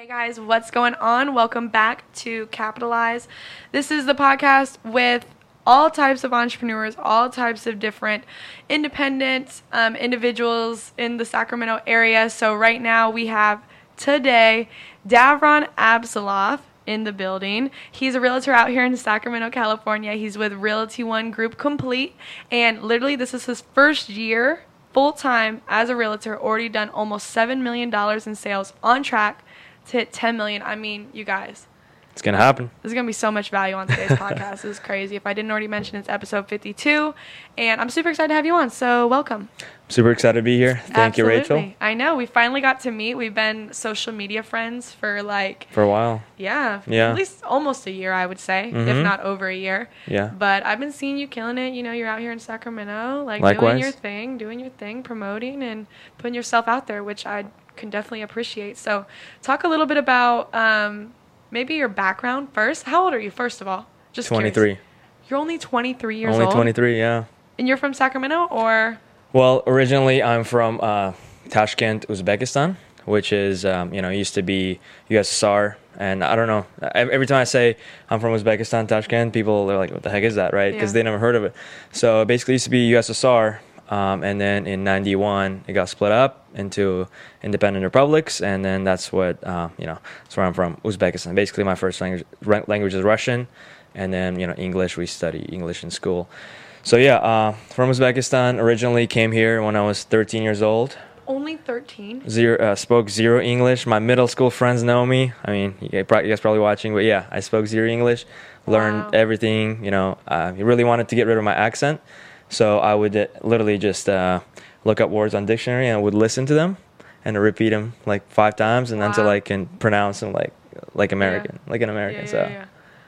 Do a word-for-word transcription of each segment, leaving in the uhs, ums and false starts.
Hey guys, what's going on? Welcome back to Capitalize. This is the podcast with all types of entrepreneurs, all types of different independent um, individuals in the Sacramento area. So right now we have today Davron Absaloff in the building. He's a realtor out here in Sacramento, California. He's with Realty One Group Complete, and literally this is his first year full-time as a realtor, already done almost seven million dollars in sales, on track to hit ten million dollars. I mean, you guys, it's going to happen. There's going to be so much value on today's podcast. This is crazy. If I didn't already mention, it's episode fifty-two, and I'm super excited to have you on, so welcome. Super excited to be here. Thank Absolutely. you, Rachel. I know. We finally got to meet. We've been social media friends for like... For a while. Yeah. Yeah. At least almost a year, I would say, Mm-hmm. if not over a year. Yeah. But I've been seeing you killing it. You know, you're out here in Sacramento, like Likewise. doing your thing, doing your thing, promoting and putting yourself out there, which I can definitely appreciate. So talk a little bit about um, maybe your background first. How old are you, first of all? Just twenty-three. Curious. You're only twenty-three years Only old? twenty-three, yeah. And you're from Sacramento, or? Well, originally I'm from uh, Tashkent, Uzbekistan, which is, um, you know, used to be U S S R. And I don't know, every time I say I'm from Uzbekistan, Tashkent, people are like, what the heck is that, right? Because Yeah. they never heard of it. So it basically used to be U S S R. Um, and then in ninety-one, it got split up into independent republics. And then that's what, uh, you know, that's where I'm from, Uzbekistan. Basically, my first language, language is Russian. And then, you know, English, we study English in school. So yeah, uh, from Uzbekistan, originally came here when I was thirteen years old. Only thirteen? Zero, uh, spoke zero English. My middle school friends know me. I mean, you guys probably, you guys probably watching, but yeah, I spoke zero English. Learned Wow. everything, you know. I uh, really wanted to get rid of my accent. So I would uh, literally just uh, look up words on dictionary and I would listen to them and repeat them like five times and Wow. until I can pronounce them like like American, Yeah. like an American. Yeah, so yeah, yeah.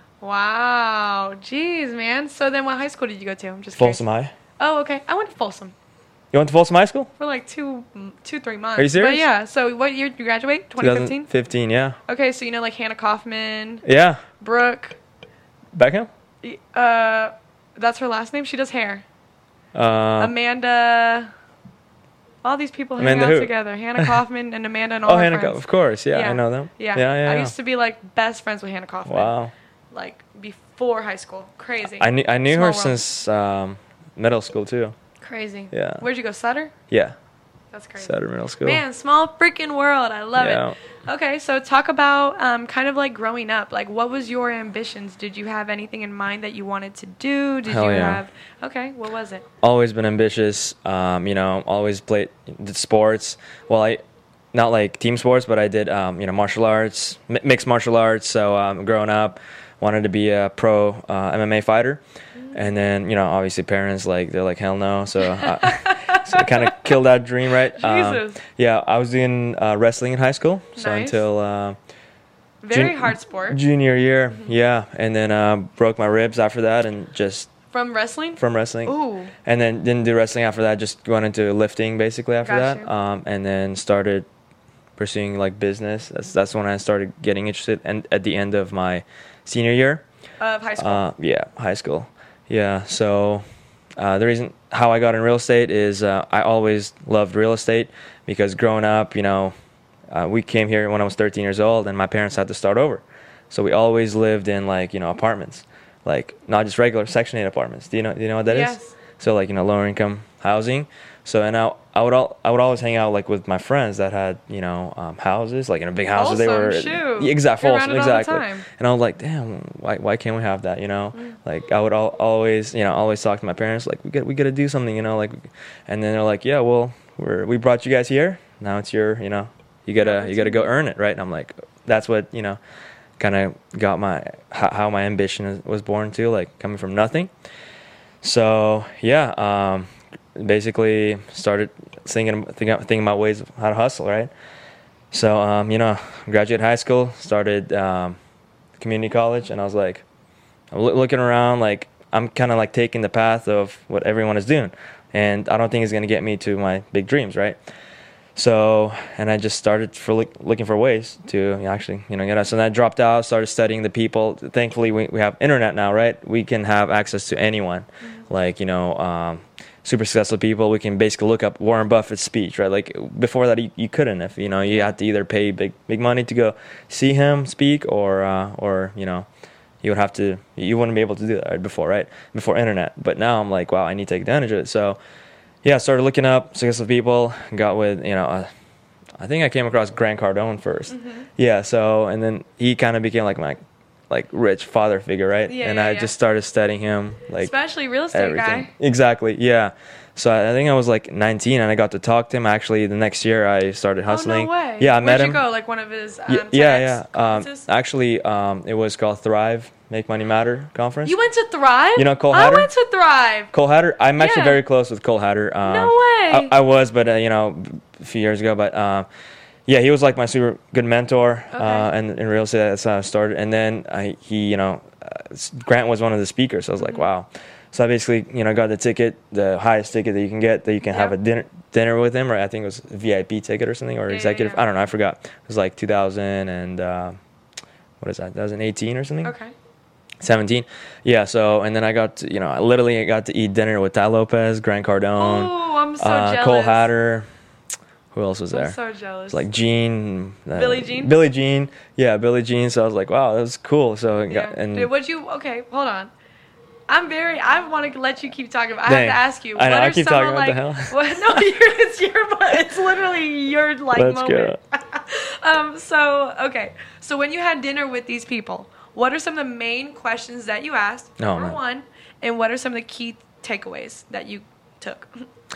Wow. Jeez, man. So then what high school did you go to? I'm just curious. Folsom High. Oh, okay. I went to Folsom You went to Folsom High School? for like two, two, three months. Are you serious? But yeah. So what year did you graduate? twenty fifteen? twenty fifteen, yeah. Okay, so you know like Hannah Kaufman, Yeah. Brooke. Beckham? y- Uh, that's her last name. She does hair. Uh, Amanda. All these people hang Amanda out who? together. Hannah Kaufman and Amanda and all oh, her Hannah, friends. of course. Yeah, Yeah. I know them. Yeah. Yeah, yeah, I yeah. used to be like best friends with Hannah Kaufman. Wow. Like before high school. Crazy. I knew, I knew Small her world. since um, middle school, too. Crazy. Yeah. Where'd you go? Sutter? Yeah, That's crazy. Sutter Middle School. Man, small freaking world. I love Yeah. it. Okay, so talk about um, kind of like growing up. Like, what was your ambitions? Did you have anything in mind that you wanted to do? Did Hell you yeah. have? Okay, what was it? Always been ambitious. Um, you know, always played did sports. Well, I not like team sports, but I did um, you know martial arts, mi- mixed martial arts. So um, growing up, wanted to be a pro uh, M M A fighter, and then you know obviously parents like they're like hell no. So I, so I kind of killed that dream, right? Um, Jesus. yeah, I was doing uh, wrestling in high school, so Nice. until. Uh, Very Jun- hard sport. Junior year, yeah, and then uh, broke my ribs after that, and just From wrestling? from wrestling, Ooh. and then didn't do wrestling after that. Just going into lifting basically after Got that, you. um, and then started pursuing like business. That's that's when I started getting interested, and at the end of my senior year, Of high school. uh, yeah, high school, yeah. So uh, the reason how I got in real estate is uh, I always loved real estate because growing up, you know. Uh, we came here when I was thirteen years old, and my parents had to start over. So we always lived in like you know apartments, like not just regular Section eight apartments. Do you know? Do you know what that is? Yes. So like you know lower income housing. So and I, I would all I would always hang out like with my friends that had you know um, houses like in a big house. They were Folsom, shoot. Yeah, exactly You're around it all the exactly. time. And I was like, damn, why why can't we have that? You know, Mm. like I would al- always you know always talk to my parents like we got we got to do something. You know, like, and then they're like, yeah, well we're we brought you guys here. Now it's your you know. You gotta, you gotta go earn it, right? And I'm like, that's what you know, kind of got my how, how my ambition is, was born too, like coming from nothing. So yeah, um, basically started thinking, thinking, thinking about ways of how to hustle, right? So um, you know, graduated high school, started um, community college, and I was like, I'm loo- looking around, like I'm kind of like taking the path of what everyone is doing, and I don't think it's gonna get me to my big dreams, right? So, and I just started for look, looking for ways to actually, you know, get out. So then I dropped out, started studying the people. Thankfully, we, we have internet now, right? We can have access to anyone. Mm-hmm. Like, you know, um, super successful people. We can basically look up Warren Buffett's speech, right? Like before that, you, you couldn't. If you know, you had to either pay big big money to go see him speak, or uh, or you know, you would have to. You wouldn't be able to do that right, before, right? Before internet. But now I'm like, wow, I need to take advantage of it. So yeah, I started looking up successful people. Got with you know. Uh, I think I came across Grant Cardone first. Mm-hmm. Yeah. So and then he kind of became like my like rich father figure, right? Yeah, and yeah, I yeah. just started studying him, like especially real estate everything. guy. Exactly, yeah. So I, I think I was like nineteen, and I got to talk to him. Actually, the next year I started hustling. Oh, no way. Yeah, I Where'd met you him. go? Like one of his um, Y- TEDx yeah, yeah. Um, conferences? actually, um, it was called Thrive, Make Money Matter conference. You went to Thrive? You know Cole I Hatter? went to Thrive. Cole Hatter. I'm actually Yeah. very close with Cole Hatter. Um, No way. I, I was, but uh, you know, a few years ago. But um, yeah, he was like my super good mentor, Okay. uh, and in real estate, that's how I started. And then I, he, you know, uh, Grant was one of the speakers. So I was like, Mm-hmm. wow. So I basically, you know, got the ticket, the highest ticket that you can get, that you can have Yeah. a dinner dinner with him, or I think it was a V I P ticket or something, or Yeah, yeah, executive. yeah. I don't know, I forgot. It was like two thousand and uh, what is that? twenty eighteen or something. Okay. seventeen. Yeah. So and then I got to, you know, I literally got to eat dinner with Ty Lopez, Grant Cardone, Oh, I'm so uh, jealous. Cole Hatter. Who else was there? I'm so jealous. It's like Gene, uh, Billie Jean? Billie Jean, yeah, Billie Jean. So I was like, wow, that was cool. So I yeah. got, and Dude, would you? Okay, hold on. I'm very. I want to let you keep talking. But I Dang. have to ask you. I know, what I are keep some talking, of, what the like, hell? What, no, you're, it's your. It's literally your like Let's moment. um. So okay. So when you had dinner with these people, what are some of the main questions that you asked? Oh, number man. one, and what are some of the key takeaways that you took?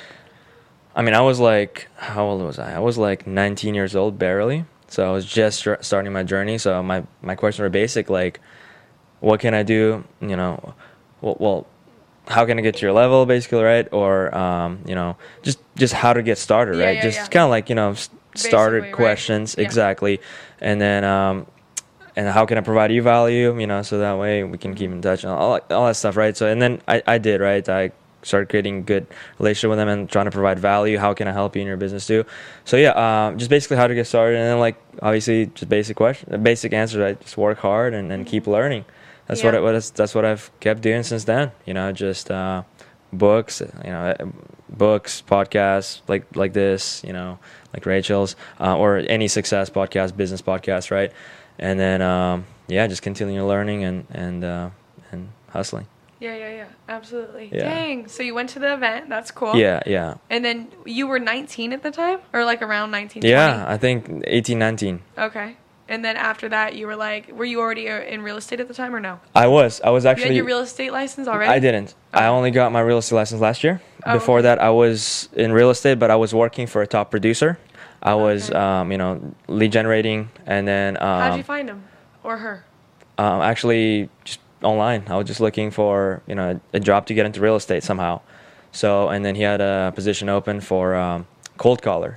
I mean, I was like, how old was I? I was like nineteen years old, barely. So I was just start- starting my journey. So my, my questions were basic, like, what can I do? You know, well, well how can I get to your level, basically, right? Or, um, you know, just just how to get started, Yeah, right? yeah, just yeah. kind of like, you know, s- starter Basically, right. questions, Yeah. exactly. And then, um, and how can I provide you value? You know, so that way we can keep in touch and all all that stuff, right? So and then I, I did, right? I started creating good relationship with them and trying to provide value. How can I help you in your business too? So yeah, um, just basically how to get started, and then like obviously just basic question, basic answers, right? Just work hard and, and keep learning. That's Yeah. what it was. That's what I've kept doing since then. You know, just uh, books, you know, books, podcasts like like this, you know, like Rachel's, uh, or any success podcast, business podcast, right? And then um, yeah, just continue learning and and uh, and hustling. Yeah, yeah, yeah. Absolutely. Yeah. Dang. So you went to the event. That's cool. Yeah, yeah, And then you were nineteen at the time, or like around nineteen. yeah. I think eighteen, nineteen. twenty? Okay. And then after that, you were like, were you already uh, in real estate at the time, or no? I was. I was You actually. had your real estate license already? I didn't. I Oh. only got my real estate license last year. Oh, Before okay. that, I was in real estate, but I was working for a top producer. I was, Okay. um, you know, lead generating, and then um, How'd you find him or her? um, actually just online. I was just looking for, you know, a, a job to get into real estate somehow. So, and then he had a position open for um, cold caller.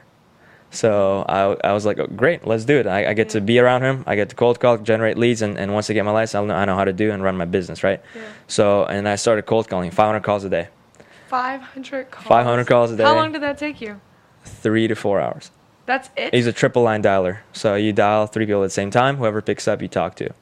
So I, I was like, oh, great, let's do it. I, I get to be around him. I get to cold call, generate leads, and, and once I get my license, I'll know, I know how to do and run my business, right? Yeah. So, and I started cold calling, five hundred calls a day, five hundred calls. five hundred calls a day. How long did that take you? three to four hours. That's it? He's a triple line dialer. So you dial three people at the same time. Whoever picks up, you talk to.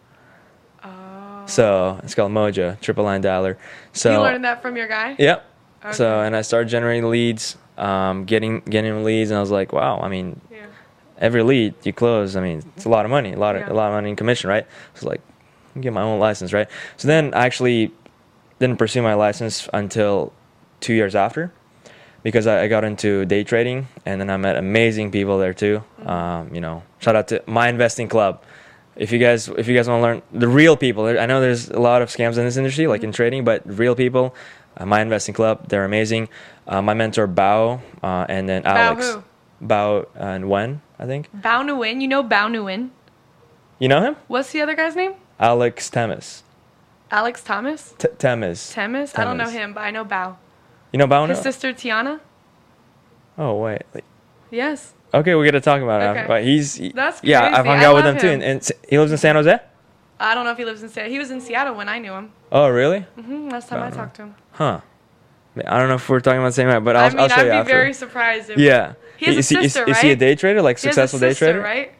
Oh. So it's called Mojo, triple line dialer. So you learned that from your guy? Yep. Okay. So and I started generating leads, um, getting getting leads, and I was like, wow. I mean, Yeah. every lead you close, I mean, it's a lot of money, a lot of Yeah. a lot of money in commission, right? So like, I can get my own license, right? So then I actually didn't pursue my license until two years after, because I, I got into day trading, and then I met amazing people there too. Mm-hmm. Um, you know, shout out to My Investing Club. If you guys if you guys want to learn the real people, I know there's a lot of scams in this industry, like in trading, but real people, uh, My Investing Club, they're amazing. Uh, my mentor Bao, uh, and then Bao Alex. who? Bao and Wen, I think. Bao Nguyen. You know Bao Nguyen? You know him? What's the other guy's name? Alex Temis. Alex Thomas? T- Temis. Temis? I don't know Temis. him, but I know Bao. You know Bao? His now? sister Tiana? Oh wait. Yes. Okay, we got to talk about it Okay. after. But he's he- That's yeah. crazy. I've hung I out with love him too, him. and, and S- he lives in San Jose. I don't know if he lives in Seattle. He was in Seattle when I knew him. Oh really? hmm Last time I Uh-huh. talked to him. Huh. I don't know if we're talking about the same guy, but I'll, I mean, I'll show I'd you be after. very surprised if Yeah. He has a is, he, is, sister, is he a right? day trader, like he has a successful day sister, trader? right?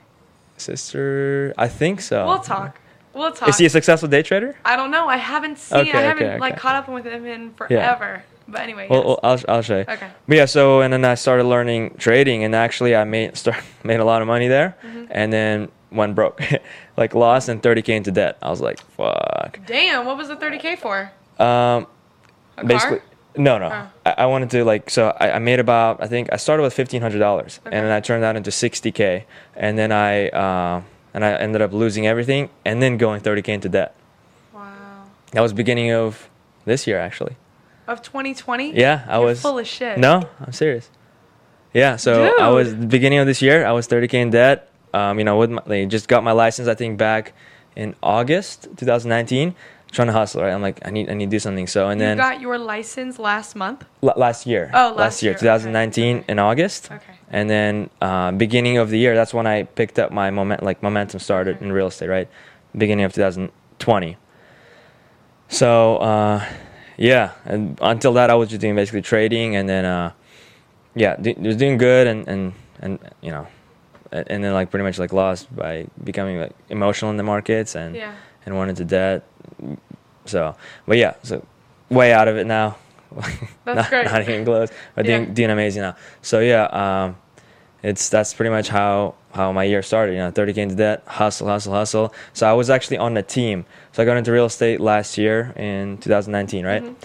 Sister, I think so. We'll talk. We'll talk. Is he a successful day trader? I don't know. I haven't seen. Okay, I haven't okay, like okay. caught up with him in forever. But anyway, Well, yes. well, I'll I'll show you. Okay. But yeah, so and then I started learning trading, and actually I made start made a lot of money there, Mhm. and then went broke, like lost and thirty k into debt. I was like, fuck. Damn, what was the thirty k for? Um, A basically, car? no, no. Oh. I, I wanted to like, so I, I made about, I think I started with fifteen hundred dollars, Okay. and then I turned that into sixty k, and then I uh, and I ended up losing everything, and then going thirty k into debt. Wow. That was beginning of this year, actually. Of twenty twenty? Yeah, I You're was. full of shit. No, I'm serious. Yeah, so I was Dude. the beginning of this year. I was thirty k in debt. Um, you know, with my, they just got my license. I think back in August twenty nineteen. Trying to hustle, right? I'm like, I need, I need to do something. So and You then got your license last month? l- last year. Oh, last year, year, okay. twenty nineteen Okay. in August. Okay. And then uh, beginning of the year, that's when I picked up my moment, like momentum started Okay. in real estate, right? Beginning of twenty twenty. So uh, yeah, and until that, I was just doing basically trading, and then uh, yeah, do, was doing good, and and and you know, and, and then like pretty much like lost by becoming like emotional in the markets, and Yeah. and went into debt. So, but yeah, so way out of it now. That's not, great. Not even close. But Yeah. doing doing amazing now. So yeah, um, it's that's pretty much how how my year started. You know, thirty k into debt, hustle, hustle, hustle. So I was actually on the team. So I got into real estate last year in twenty nineteen, right? Mhm.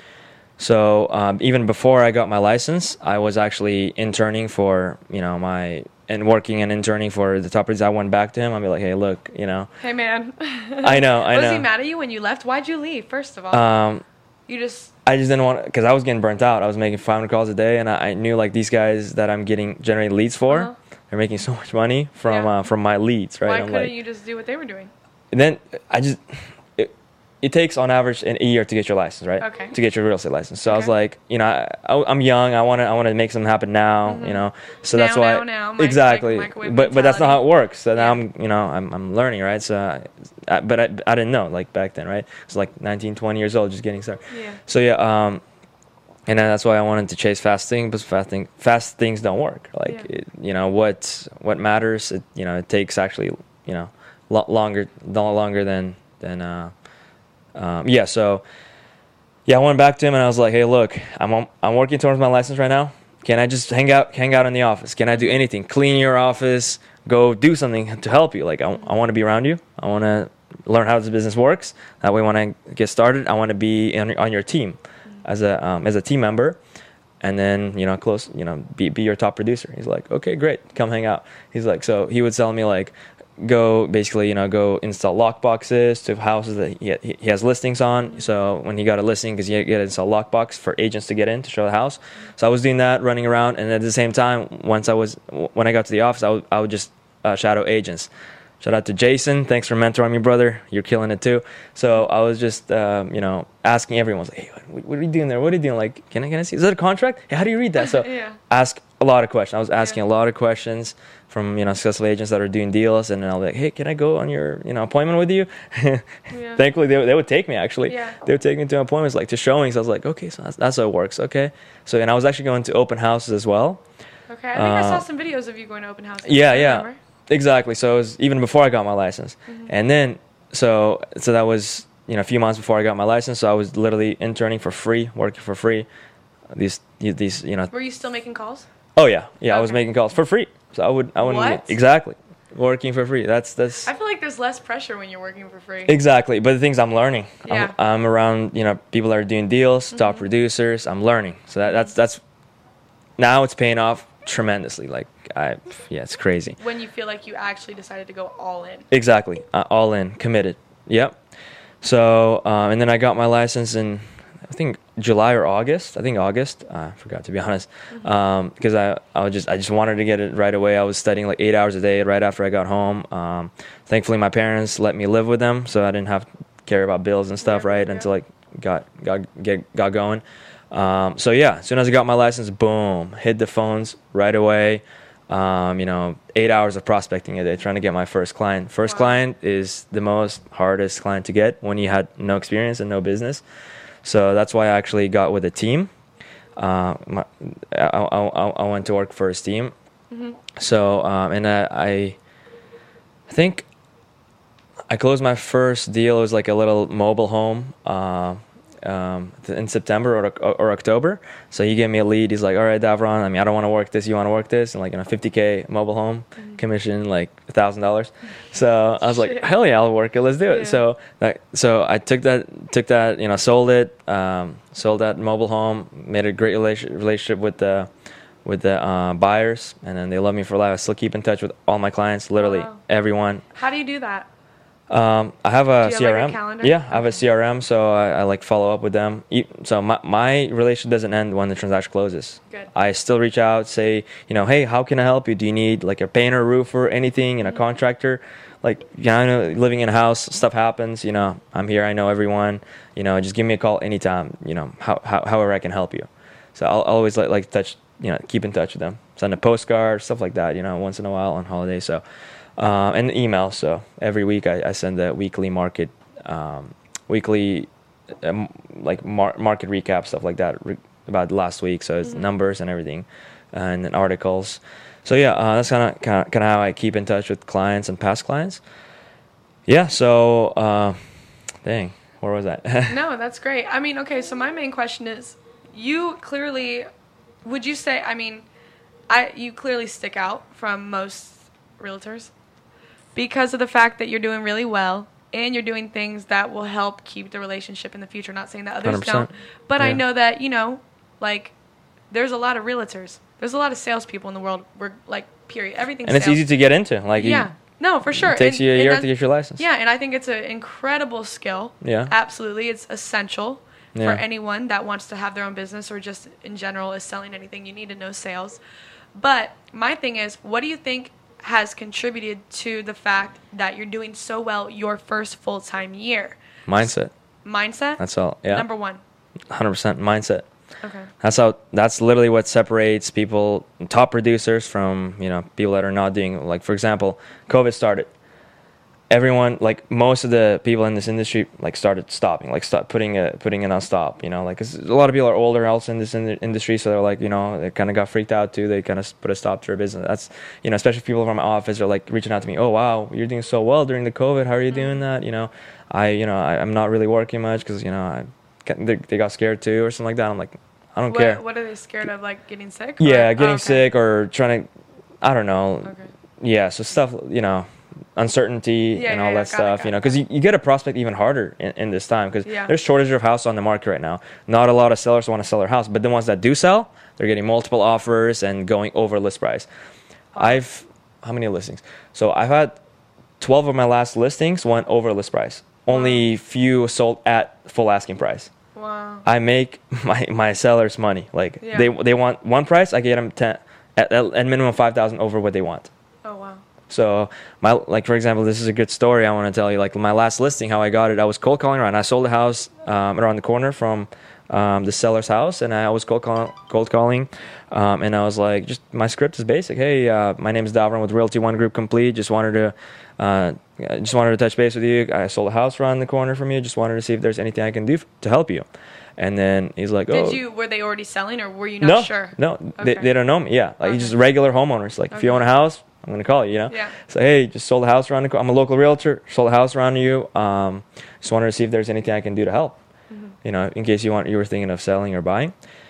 So um, even before I got my license, I was actually interning for you know my and working and interning for the top producers. I went back to him. I'd be like, hey, look, you know, Hey, man. I know, I was know. he mad at you when you left? Why'd you leave, first of all? Um, you just... I just didn't want because I was getting burnt out. I was making five hundred calls a day, and I, I knew like these guys that I'm getting generating leads for, Uh-huh. they're making so much money from Yeah. uh, from my leads, right? Why I'm couldn't like, you just do what they were doing? and then I just it, it takes on average an, a year to get your license, right? Okay. To get your real estate license. So I was Okay. like, you know, I, I, I'm young. I want to I want to make something happen now, Mhm. you know. So Now, that's why now, now, mic- exactly. mic- microwave but but that's not how it works. So now Yeah. I'm you know I'm I'm learning, right? So, I, I, but I I didn't know like back then, right? It's like nineteen, twenty years old, just getting started. Yeah. So yeah, um, and then that's why I wanted to chase fast things, but fast thing, fast things don't work. Like Yeah. it, you know what what matters. It, you know it takes actually you know lo- longer no longer than than uh, um, yeah. So yeah, I went back to him and I was like, hey, look, I'm on, I'm working towards my license right now. Can I just hang out hang out in the office? Can I do anything? Clean your office. Go do something to help you. Like I, I want to be around you. I want to learn how this business works. That way, when I get started, I want to be on, on your team as a um, as a team member, and then you know close you know be be your top producer. He's like, okay, great, come hang out. He's like, so he would tell me like, go basically you know go install lock boxes to houses that he he he has listings on. So when he got a listing, because he had to install lockbox for agents to get in to show the house. So I was doing that, running around, and at the same time, once I was when I got to the office, I would I would just uh, shadow agents. Shout out to Jason. Thanks for mentoring me, brother. You're killing it too. So I was just, um, you know, asking everyone, like, hey, what, what are you doing there? What are you doing? Like, can I, can I see? Is that a contract? Hey, how do you read that? So Yeah. ask a lot of questions. I was asking Yeah. a lot of questions from, you know, successful agents that are doing deals. And then I'll be like, hey, can I go on your, you know, appointment with you? Yeah. Thankfully, they, would- they would take me, actually. Yeah. They would take me to appointments, like to showings. I was like, okay, so that's, that's how it works. Okay. So, and I was actually going to open houses as well. Okay. I think I saw Uh, some videos of you going to open houses. Yeah, I yeah. remember. Exactly. So it was even before I got my license, Mhm. and then so so that was you know a few months before I got my license. So I was literally interning for free, working for free. These these you know. Were you still making calls? Oh yeah, yeah. I was Okay. making calls for free. So I would I wouldn't What? exactly working for free. That's that's I feel like there's less pressure when you're working for free. exactly. But the things I'm learning. Yeah. I'm, I'm around you know people that are doing deals, top Mhm. producers. I'm learning. So that, that's that's now it's paying off tremendously. Like I yeah, it's crazy. When you feel like you actually decided to go all in. Exactly. Uh, all in, committed. Yep. So, um, and then I got my license in, I think July or August. I think August. Uh, I forgot to be honest, Mhm. um, because I, I was just, I just wanted to get it right away. I was studying like eight hours a day right after I got home. Um, thankfully, my parents let me live with them, so I didn't have to care about bills and stuff, Yeah, right, yeah. until I got got get got going. Um, so yeah, as soon as I got my license, boom, hit the phones right away. Um, you know, eight hours of prospecting a day trying to get my first client. First Wow. client is the most hardest client to get when you had no experience and no business. So that's why I actually got with a team. Uh, my, I, I, I went to work for a team. hmm So, um, and I, I think I closed my first deal. It was like a little mobile home. Uh, um, th- in September or, or or October. So he gave me a lead. He's like, all right, Davron, I mean, I don't want to work this. You want to work this? And like, in a fifty K mobile home Mm. commission, like a thousand dollars. So I was like, Shit. hell yeah, I'll work it. Let's do it. Yeah. So like, so I took that, took that, you know, sold it, um, sold that mobile home, made a great relation, relationship with the, with the uh, buyers, and then they love me for life. I still keep in touch with all my clients, literally Wow. everyone. How do you do that? Um, I have a Do you have, like, a C R M. calendar? Yeah, I have a Okay. C R M, so I, I like follow up with them. E- So my my relationship doesn't end when the transaction closes. Good. I still reach out, say, you know, hey, how can I help you? Do you need like a painter, roofer, anything, and a Mhm. contractor? Like, yeah, I know living in a house, stuff happens. You know, I'm here. I know everyone. You know, just give me a call anytime. You know, how, how however I can help you. So I'll, I'll always like like touch, you know, keep in touch with them. Send a postcard, stuff like that. You know, once in a while on holiday. So. Uh, and email. So every week I, I send a weekly market, um, weekly um, like mar- market recap, stuff like that re- about last week. So it's Mhm. numbers and everything, and then articles. So yeah, uh, that's kind of kind of how I keep in touch with clients and past clients. Yeah. So, uh, dang, where was that? No, that's great. I mean, okay, so my main question is, you clearly, would you say, I mean, I you clearly stick out from most realtors because of the fact that you're doing really well and you're doing things that will help keep the relationship in the future. Not saying that others one hundred percent. don't, but I Yeah. know that, you know, like, there's a lot of realtors. There's a lot of salespeople in the world. We're like, period. Everything's And it's sales. easy to get into. Like, you- Yeah. No, for sure. it takes And- you a and year that's- to get your license. Yeah, and I think it's an incredible skill. Yeah. Absolutely. It's essential Yeah. for anyone that wants to have their own business or just in general is selling anything. You need to know sales. But my thing is, what do you think has contributed to the fact that you're doing so well your first full-time year? Mindset. Mindset? That's all. Yeah. Number one. one hundred percent mindset. Okay. That's how. That's literally what separates people, top producers, from you know people that are not doing. Like for example, COVID started. Everyone, like most of the people in this industry, like started stopping, like start putting a putting it on stop. You know, like 'cause a lot of people are older also in this in industry, so they're like, you know, they kind of got freaked out too. They kind of put a stop to their business. That's you know, especially people from my office are like reaching out to me. Oh wow, you're doing so well during the COVID. How are you doing that? You know, I you know I, I'm not really working much because you know I they, they got scared too or something like that. I'm like, I don't What, care. what are they scared of, like getting sick? Yeah, Or- getting oh, okay. sick or trying to, I don't know. Okay. Yeah, so stuff, you know, uncertainty Yeah, and yeah, all yeah, that got it, stuff, got you it, know, because got you, you get a prospect even harder in, in this time because Yeah. there's shortage of house on the market right now. Not a lot of sellers want to sell their house, but the ones that do sell, they're getting multiple offers and going over list price. Wow. I've, how many listings? So I've had twelve of my last listings went over list price. Only few sold at full asking price. Wow. I make my, my sellers money. Like Yeah. they they want one price, I get them ten at, at minimum five thousand over what they want. Oh, wow. So my like for example, this is a good story I want to tell you. Like my last listing, how I got it, I was cold calling around. I sold a house um, around the corner from um, the seller's house, and I was cold call, cold calling, um, and I was like, just my script is basic. Hey, uh, my name is Davron with Realty One Group Complete. Just wanted to. Uh, I just wanted to touch base with you. I sold a house around the corner from you. Just wanted to see if there's anything I can do f- to help you. And then he's like, "Oh, Did you, were they already selling or were you not no, sure? no, they, Okay. they don't know me. Yeah, like Okay. just regular homeowners. Like if you Okay. own a house, I'm gonna call you. You know. Yeah. So hey, just sold a house around the. co- I'm a local realtor. Sold a house around you. Um, just wanted to see if there's anything I can do to help. Mhm. You know, in case you want, you were thinking of selling or buying.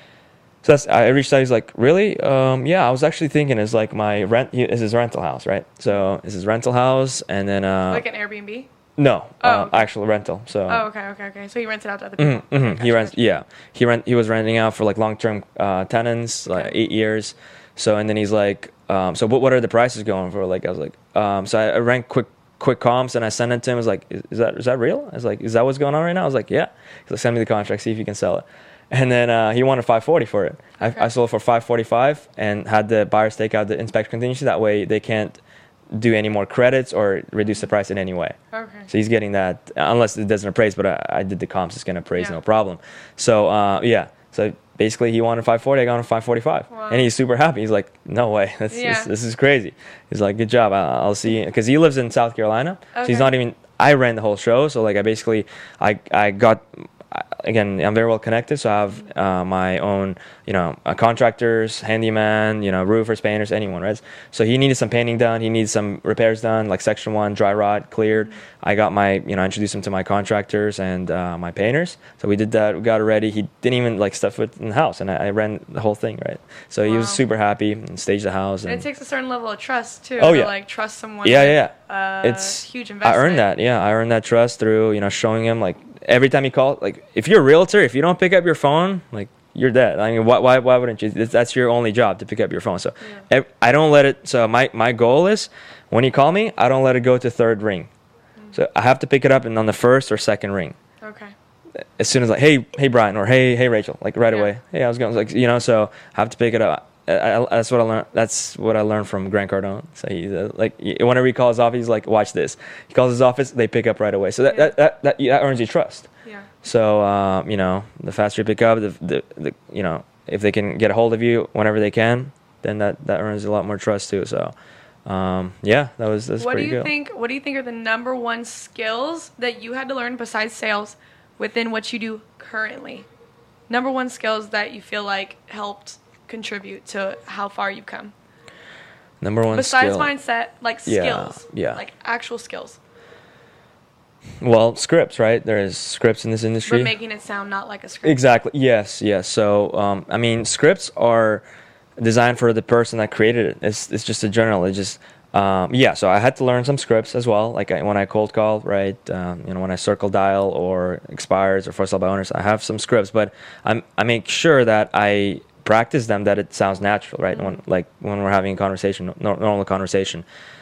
So that's, I reached out. He's like, really? Um, yeah, I was actually thinking is like my rent he- is his rental house, right? So is his rental house, and then uh, Like an Airbnb? no, Oh, uh, okay. actual rental. So Oh, okay, okay, okay. So he rents it out to other people. Mhm, mhm. Okay, He gotcha, rents, gotcha. yeah. He rent. He was renting out for like long-term uh, tenants, like Okay. eight years. So and then he's like, um, so what? What are the prices going for? Like I was like, um, so I, I ran quick, quick comps and I sent it to him. I was like, is, is that is that real? I was like, is that what's going on right now? I was like, yeah. He's like, send me the contract, see if you can sell it. And then uh, he wanted five forty for it. Okay. I, I sold it for five forty-five and had the buyers take out the inspection contingency. That way they can't do any more credits or reduce the price in any way. Okay. So he's getting that, unless it doesn't appraise, but I, I did the comps, it's going to appraise, Yeah. no problem. So, uh, yeah. So basically he wanted five forty, I got him five forty-five. Wow. And he's super happy. He's like, no way, this, Yeah. this, this is crazy. He's like, good job, I'll, I'll see. Because he lives in South Carolina. So he's Okay. not even, I ran the whole show. So like I basically, I, I got, I, again, I'm very well connected, so I have uh, my own, you know, uh, contractors, handyman, you know, roofers, painters, anyone, right? So he needed some painting done, he needed some repairs done, like section one, dry rot, cleared. I got my, you know, I introduced him to my contractors and uh, my painters. So we did that, we got it ready. He didn't even like stuff it in the house, and I, I ran the whole thing, right? So wow. He was super happy and staged the house. And, and it takes a certain level of trust too. Oh to, yeah. Like trust someone. Yeah, yeah. Uh, it's huge investment. I earned that. Yeah, I earned that trust through, you know, showing him like every time he called. Like if you're a realtor, if you don't pick up your phone, like you're dead. I mean, why why, why wouldn't you? That's your only job, to pick up your phone. So yeah. I don't let it. So my my goal is when you call me, I don't let it go to third ring. Mm. So I have to pick it up and on the first or second ring. Okay. As soon as like, hey, hey, Brian, or hey, hey, Rachel, like right yeah. away. Hey, I was going, like, you know, so I have to pick it up. I, I, that's what I learned. That's what I learned from Grant Cardone. So he's uh, like, whenever he calls his office, he's like, watch this. He calls his office, they pick up right away. So that yeah. that, that, that that earns you trust. Yeah. So um, you know, the faster you pick up, the, the the you know, if they can get a hold of you whenever they can, then that, that earns a lot more trust too. So um, yeah, that was that's what pretty do you good. think? What do you think are the number one skills that you had to learn besides sales within what you do currently? Number one skills that you feel like helped contribute to how far you've come. Number one besides skill. mindset, like yeah, skills, yeah, like actual skills. Well, scripts, right? There's scripts in this industry. But making it sound not like a script. Exactly. Yes. Yes. So, um, I mean, scripts are designed for the person that created it. It's it's just a general. It's just um, yeah. So I had to learn some scripts as well. Like I, when I cold call, right? Um, you know, when I circle dial or expires or for sale by owners, I have some scripts, but I'm I make sure that I practice them, that it sounds natural, right? Mm-hmm. When like when we're having a conversation, normal conversation.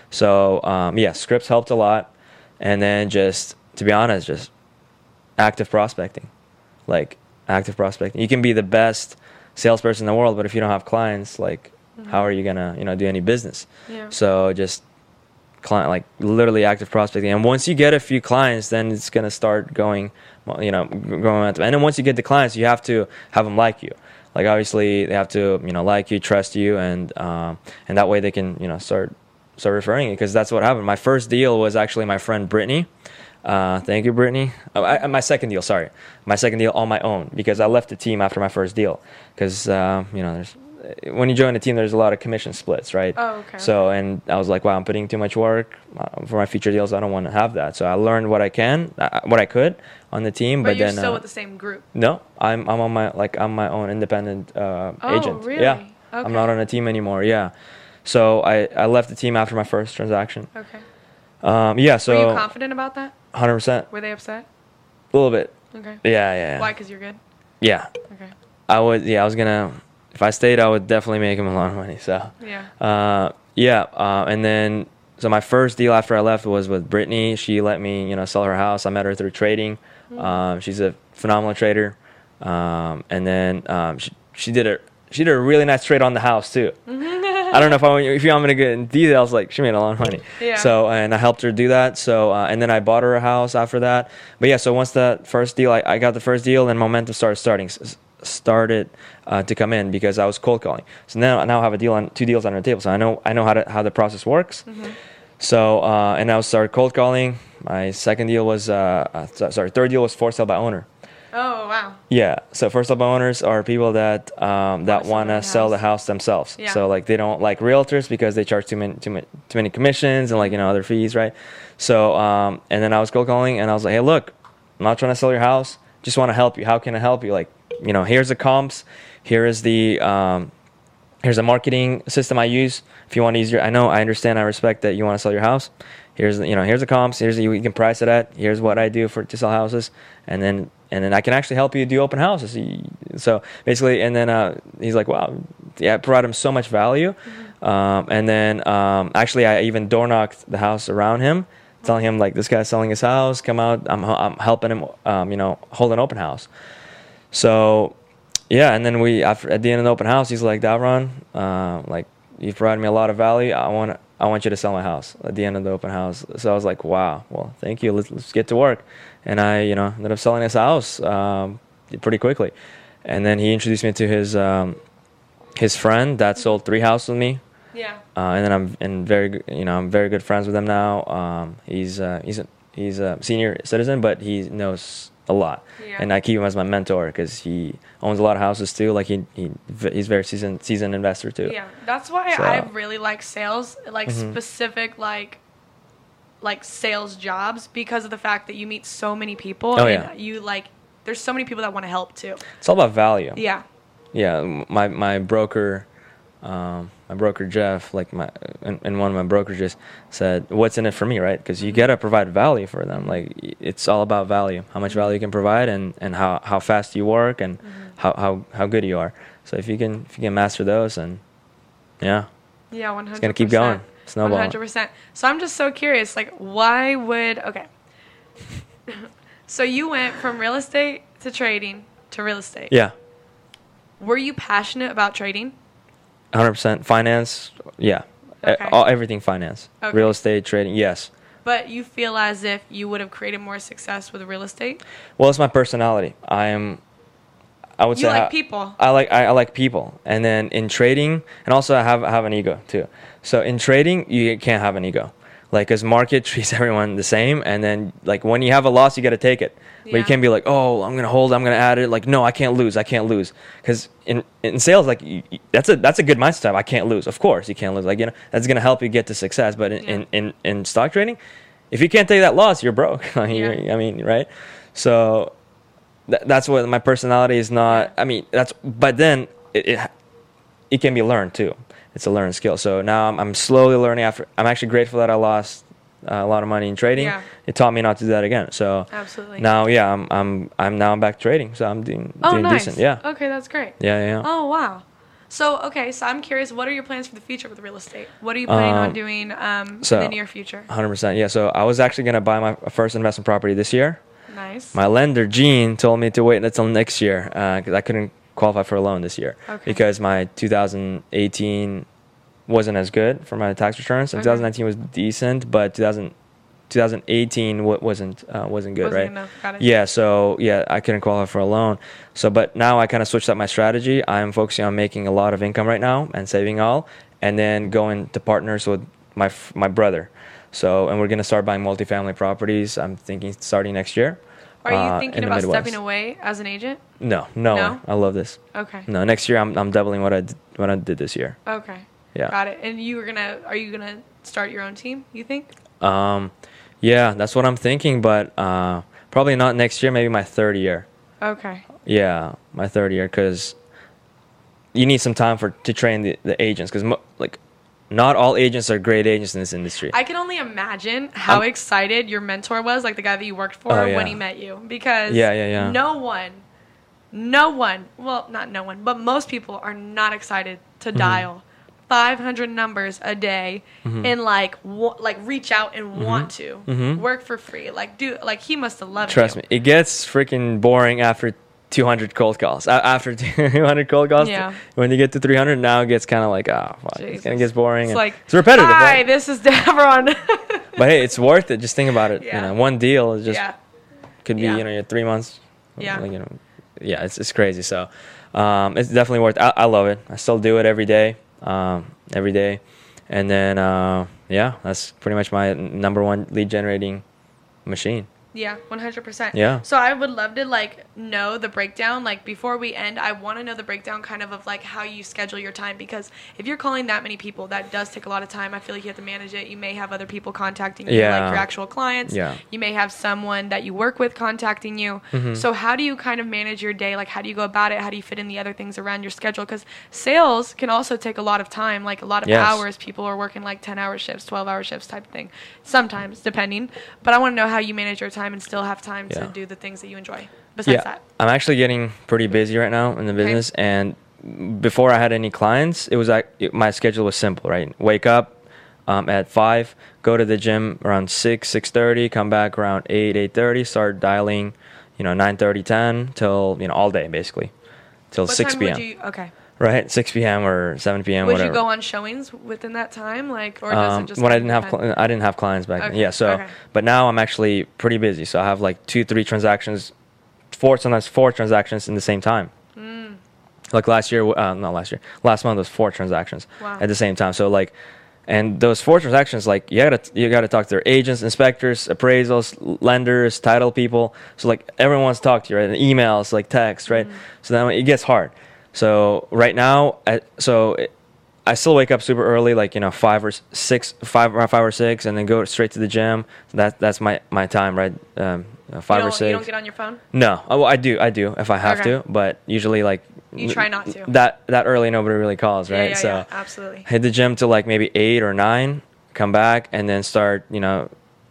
So um, yeah, scripts helped a lot. And then just, to be honest, just active prospecting. Like, active prospecting. You can be the best salesperson in the world, but if you don't have clients, like, mm-hmm. how are you going to, you know, do any business? Yeah. So just, client, like, literally active prospecting. And once you get a few clients, then it's going to start going, you know, growing. And then once you get the clients, you have to have them like you. Like, obviously, they have to, you know, like you, trust you, and um, and that way they can, you know, start... start referring it, because that's what happened. My first deal was actually my friend Brittany. Uh, thank you, Brittany. Oh, I, my second deal, sorry. My second deal on my own, because I left the team after my first deal. Because, uh, you know, there's when you join a team, there's a lot of commission splits, right? Oh, okay. So, and I was like, wow, I'm putting too much work uh, for my future deals. I don't want to have that. So I learned what I can, uh, what I could on the team. But, but you're then, still uh, with the same group? No, I'm I'm on my, like, I'm my own independent uh, oh, agent. Really? Yeah. Okay. I'm not on a team anymore, yeah. So I, I left the team after my first transaction. Okay. Um, yeah, so... Were you confident about that? one hundred percent. Were they upset? A little bit. Okay. Yeah, yeah, yeah. Why? Because you're good? Yeah. Okay. I would, yeah, I was going to... If I stayed, I would definitely make him a lot of money, so... Yeah. Uh, yeah, uh, and then... So my first deal after I left was with Brittany. She let me, you know, sell her house. I met her through trading. Mm. Um, she's a phenomenal trader. Um, and then um, she, she did a... She did a really nice trade on the house, too. I don't know if I want, if you want me to get in details. Like, she made a lot of money. Yeah. So, and I helped her do that. So, uh, and then I bought her a house after that. But yeah, so once that first deal, I, I got the first deal, and momentum started starting started uh, to come in, because I was cold calling. So now, I now have a deal on two deals on the table. So I know I know how to, how the process works. Mm-hmm. So, uh, and I started cold calling. My second deal was uh, uh, sorry, third deal was for sale by owner. Oh, wow. Yeah. So first up owners are people that um, that want to sell the house themselves. Yeah. So like they don't like realtors because they charge too many too many too many commissions and like you know other fees, right? So um, and then I was cold calling and I was like, hey, look, I'm not trying to sell your house. Just want to help you. How can I help you? Like, you know, here's the comps. Here is the um, here's the marketing system I use. If you want to use your, I know, I understand, I respect that you want to sell your house. Here's the, you know, here's the comps. Here's the, you can price it at. Here's what I do for to sell houses, and then and then I can actually help you do open houses. So basically, and then uh, he's like, wow, yeah, I provided him so much value. Mm-hmm. Um, and then um, actually, I even door knocked the house around him, telling him like, this guy's selling his house. Come out. I'm I'm helping him. Um, you know, hold an open house. So yeah, and then we after at the end of the open house, he's like, Davron, uh, like you've provided me a lot of value. I want to. I want you to sell my house at the end of the open house. So I was like, wow, well, thank you. Let's, let's get to work. And I, you know, ended up selling his house um, pretty quickly. And then he introduced me to his um, his friend that sold three houses with me. Yeah. Uh, and then I'm in very, you know, I'm very good friends with him now. Um, he's uh, he's a, he's a senior citizen, but he knows a lot. Yeah. And I keep him as my mentor because he owns a lot of houses too. Like he, he he's very seasoned seasoned investor too. Yeah, that's why So- I really like sales, like Mhm. specific like like sales jobs, because of the fact that you meet so many people Oh, and yeah. you like there's so many people that want to help too. It's all about value. Yeah. Yeah, m- my my broker, um, my broker Jeff, like my in, in one of my brokerages said, "What's in it for me?" Right? Because you gotta provide value for them. Like y- it's all about value, how much value you can provide, and, and how, how fast you work, and how, how how good you are. So if you can if you can master those, and yeah, Yeah, one hundred percent. it's gonna keep going, snowball. one hundred percent. So I'm just so curious, like, why would, okay. So you went from real estate to trading to real estate. Yeah, Were you passionate about trading? one hundred percent finance. Yeah, E- Okay. all, everything finance, Okay. real estate, trading. Yes. But you feel as if you would have created more success with real estate? Well, it's my personality. I am. I would You say like I- people. I like I, I like people, and then in trading, and also I have I have an ego too. So in trading, you can't have an ego, like because market treats everyone the same, and then like when you have a loss, you got to take it. But you Yeah. can't be like, oh, I'm gonna hold, I'm gonna add it. Like, no, I can't lose, I can't lose, because in in sales, like you, you- that's a that's a good mindset. I can't lose. Of course, you can't lose. Like you know, that's gonna help you get to success. But in Yeah. in, in, in stock trading, if you can't take that loss, you're broke. You're- Yeah. I mean, right? So th- that's what my personality is not. I mean, that's but then it, it it can be learned too. It's a learned skill. So now I'm, I'm slowly learning. After I'm actually grateful that I lost uh, a lot of money in trading. Yeah. It taught me not to do that again. So Absolutely. now, yeah, I'm I'm I'm now back trading. So I'm doing Oh, doing nice. decent. Yeah. Okay, that's great. Yeah, yeah. yeah. Oh, wow. So, okay, so I'm curious, what are your plans for the future with real estate? What are you planning on Um, doing um, so- in the near future? one hundred percent. Yeah. So I was actually gonna buy my first investment property this year. Nice. My lender, Gene, told me to wait until next year because I couldn't qualify for a loan this year Okay. because my two thousand eighteen wasn't as good for my tax returns. And Okay. twenty nineteen was decent, but two thousand, twenty eighteen wa- wasn't uh, wasn't good, Wasn't right? enough. Got it. Yeah, so yeah, I couldn't qualify for a loan. So, but now I kind of switched up my strategy. I'm focusing on making a lot of income right now and saving all, and then going to partners with my f- my brother. So, and we're gonna start buying multifamily properties. I'm thinking starting next year. Are you uh, thinking in the about Midwest. stepping away as an agent? No, no, No? way. I love this. Okay. No, next year I'm I'm doubling what I did, what I did this year. Okay. Yeah. Got it. And you were gonna? Are you gonna start your own team? You think? Um, yeah, that's what I'm thinking, but uh, probably not next year. Maybe my third year. Okay. Yeah, my third year, because you need some time for to train the, the agents, because mo- like not all agents are great agents in this industry. I can only imagine how I'm- excited your mentor was, like the guy that you worked for, Oh, yeah. when he met you, because Yeah, yeah, yeah. no one, no one, well, not no one, but most people are not excited to Mm-hmm. dial five hundred numbers a day and like wa- like reach out and want to Mhm. work for free. Like, dude, like he must have loved Trust you. me, it gets freaking boring after two hundred cold calls. A- After two hundred cold calls, Yeah. when you get to three hundred, now it gets kind of like, ah, fuck, it's Jesus. gonna get boring. It's and like, it's repetitive, Hi, right? this is Devron. But hey, it's worth it. Just think about it. Yeah. You know, one deal is just yeah. could be Yeah. you know your three months. Yeah. Like, you know, yeah, it's it's crazy. So, um, it's definitely worth. I, I love it. I still do it every day, um, every day, and then uh, yeah, that's pretty much my number one lead generating machine. Yeah, one hundred percent. Yeah. So I would love to like know the breakdown. Like before we end, I want to know the breakdown kind of of like how you schedule your time, because if you're calling that many people, that does take a lot of time. I feel like you have to manage it. You may have other people contacting you, Yeah. like your actual clients. Yeah. You may have someone that you work with contacting you. Mhm. So how do you kind of manage your day? Like how do you go about it? How do you fit in the other things around your schedule? Because sales can also take a lot of time, like a lot of Yes. hours. People are working like ten hour shifts, twelve hour shifts type of thing. Sometimes, depending. But I want to know how you manage your time and still have time Yeah. to do the things that you enjoy besides Yeah, that. I'm actually getting pretty busy right now in the business, and before I had any clients, it was like it, my schedule was simple, right? Wake up um, at five, go to the gym around six, six thirty, come back around eight, eight thirty, start dialing, you know, nine thirty, ten till you know all day basically, till What six time p.m. would you? Okay. Right, six p.m. or seven p.m. Would whatever. you go on showings within that time, like, or does Um, it just when I kind didn't of have depend? cli- I didn't have clients back then. Okay, Yeah, so okay. but now I'm actually pretty busy. So I have like two, three transactions, four sometimes four transactions in the same time. Mm. Like last year, uh, not last year, last month was four transactions Wow. at the same time. So like, And those forced transactions, like you gotta you gotta talk to their agents, inspectors, appraisals, lenders, title people. So like everyone wants to talk to you, right? And emails, like text, right? Mm-hmm. So then it gets hard. So right now, I, so it, I still wake up super early, like you know five or six, five or five or six, and then go straight to the gym. So that that's my, my time, right? Um, five you or six. You don't get on your phone? No, oh, well, I do, I do if I have okay. to, but usually like. You try not to. That that early, nobody really calls, right? Yeah, yeah, so yeah, absolutely. Hit the gym till like maybe eight or nine, come back, and then start, you know,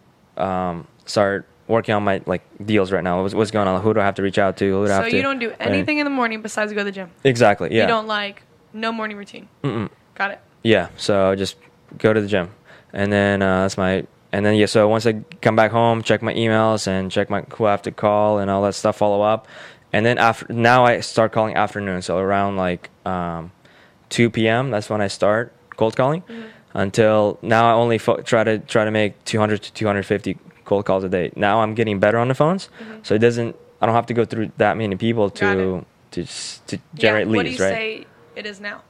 um, start working on my like deals right now. What's, what's going on? Who do I have to reach out to? Who do I so have to? you don't do anything right. in the morning besides go to the gym? Exactly. Yeah. You don't like no morning routine. Mm-mm. Got it. Yeah. So just go to the gym, and then uh, that's my. And then yeah. So once I come back home, check my emails and check my who I have to call and all that stuff. Follow up. And then after now I start calling afternoon, so around like um, two p.m. That's when I start cold calling. Mm-hmm. Until now, I only fo- try to try to make two hundred to two hundred fifty cold calls a day. Now I'm getting better on the phones, mm-hmm. so it doesn't. I don't have to go through that many people to to to generate yeah, leads. What do you right? say it is now?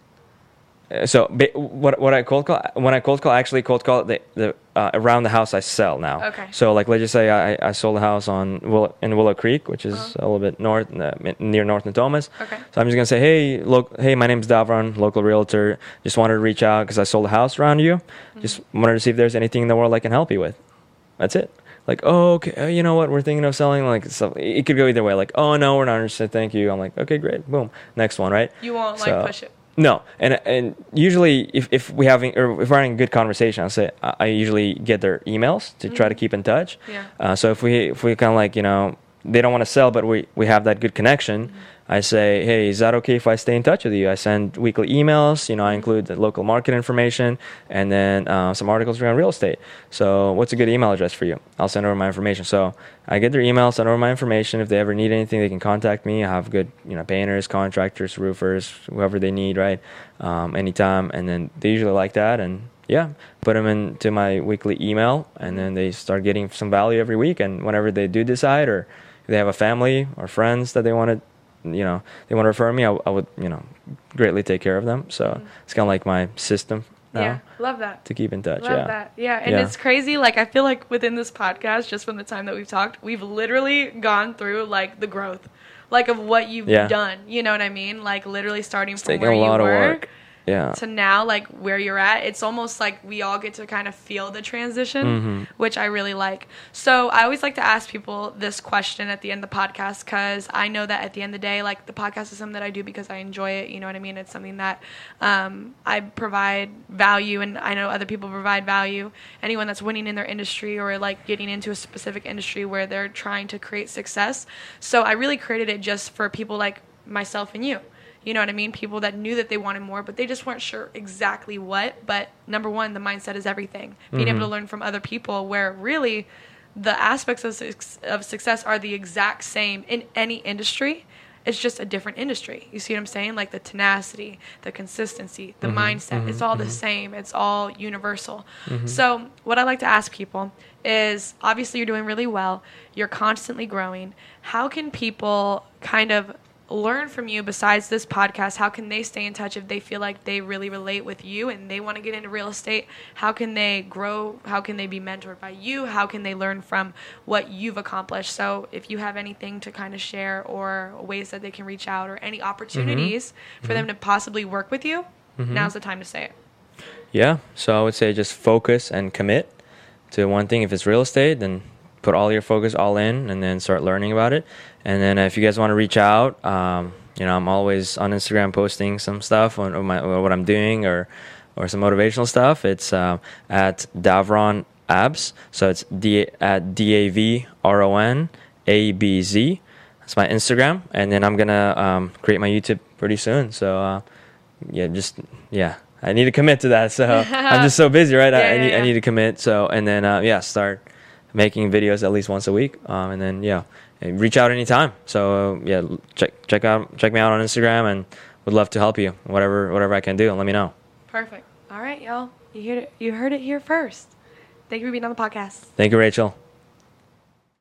So what what I cold call when I cold call I actually cold call the, the uh, around the house I sell now. Okay. So like let's just say I, I sold a house on Willow, in Willow Creek, which is uh-huh. a little bit north uh, near North Natomas. Okay. So I'm just gonna say, hey, look, hey, my name's Davron, local realtor. Just wanted to reach out because I sold a house around you. Mm-hmm. Just wanted to see if there's anything in the world I can help you with. That's it. Like, oh, okay, you know what? We're thinking of selling. Like, stuff. It could go either way. Like, oh no, we're not interested. Thank you. I'm like, okay, great. Boom. Next one, right? You won't like so, push it. No, and and usually if, if we having or if we're having a good conversation, I'll say I, I usually get their emails to mm-hmm. try to keep in touch. Yeah. Uh, so if we if we kind of like you know they don't want to sell, but we we have that good connection. Mm-hmm. I say, hey, is that okay if I stay in touch with you? I send weekly emails. You know, I include the local market information and then uh, some articles around real estate. So what's a good email address for you? I'll send over my information. So I get their email, send over my information. If they ever need anything, they can contact me. I have good, you know, painters, contractors, roofers, whoever they need, right? Um, anytime. And then they usually like that. And yeah, put them into my weekly email, and then they start getting some value every week. And whenever they do decide, or if they have a family or friends that they want to, you know, they want to refer me, I, I would, you know, greatly take care of them. So mm-hmm. it's kind of like my system now. Yeah, love that. To keep in touch. Love yeah. that. Yeah, and yeah. it's crazy. Like, I feel like within this podcast, just from the time that we've talked, we've literally gone through, like, the growth, like, of what you've yeah. done. You know what I mean? Like, literally starting it's from taking where a lot you of were. Work. Yeah. To now, like, where you're at. It's almost like we all get to kind of feel the transition, mm-hmm. which I really like. So I always like to ask people this question at the end of the podcast, because I know that at the end of the day, like, the podcast is something that I do because I enjoy it. You know what I mean? It's something that um, I provide value, and I know other people provide value. Anyone that's winning in their industry or, like, getting into a specific industry where they're trying to create success. So I really created it just for people like myself and you. You know what I mean? People that knew that they wanted more, but they just weren't sure exactly what. But number one, the mindset is everything. Being mm-hmm. able to learn from other people, where really the aspects of, su- of success are the exact same in any industry. It's just a different industry. You see what I'm saying? Like the tenacity, the consistency, the mm-hmm. mindset. Mm-hmm. It's all mm-hmm. the same. It's all universal. Mm-hmm. So what I like to ask people is, obviously you're doing really well. You're constantly growing. How can people kind of learn from you besides this podcast? How can they stay in touch if they feel like they really relate with you and they want to get into real estate? How can they grow? How can they be mentored by you? How can they learn from what you've accomplished? So if you have anything to kind of share, or ways that they can reach out, or any opportunities mm-hmm. for mm-hmm. them to possibly work with you, mm-hmm. now's the time to say it. Yeah. So I would say just focus and commit to one thing. If it's real estate, then put all your focus all in, and then start learning about it. And then if you guys want to reach out, um, you know, I'm always on Instagram posting some stuff on, on my on what I'm doing, or or some motivational stuff. It's uh, at Davron Abz. So it's D at D A V R O N A B Z. That's my Instagram. And then I'm gonna um, create my YouTube pretty soon. So uh, yeah, just yeah. I need to commit to that. So I'm just so busy, right? yeah, I, I yeah, need yeah. I need to commit. So and then uh, yeah, start making videos at least once a week, um, and then yeah, reach out anytime. So uh, yeah, check check out check me out on Instagram, and would love to help you, whatever whatever I can do, and let me know. Perfect. All right, y'all. You heard it. You heard it here first. Thank you for being on the podcast. Thank you, Rachel.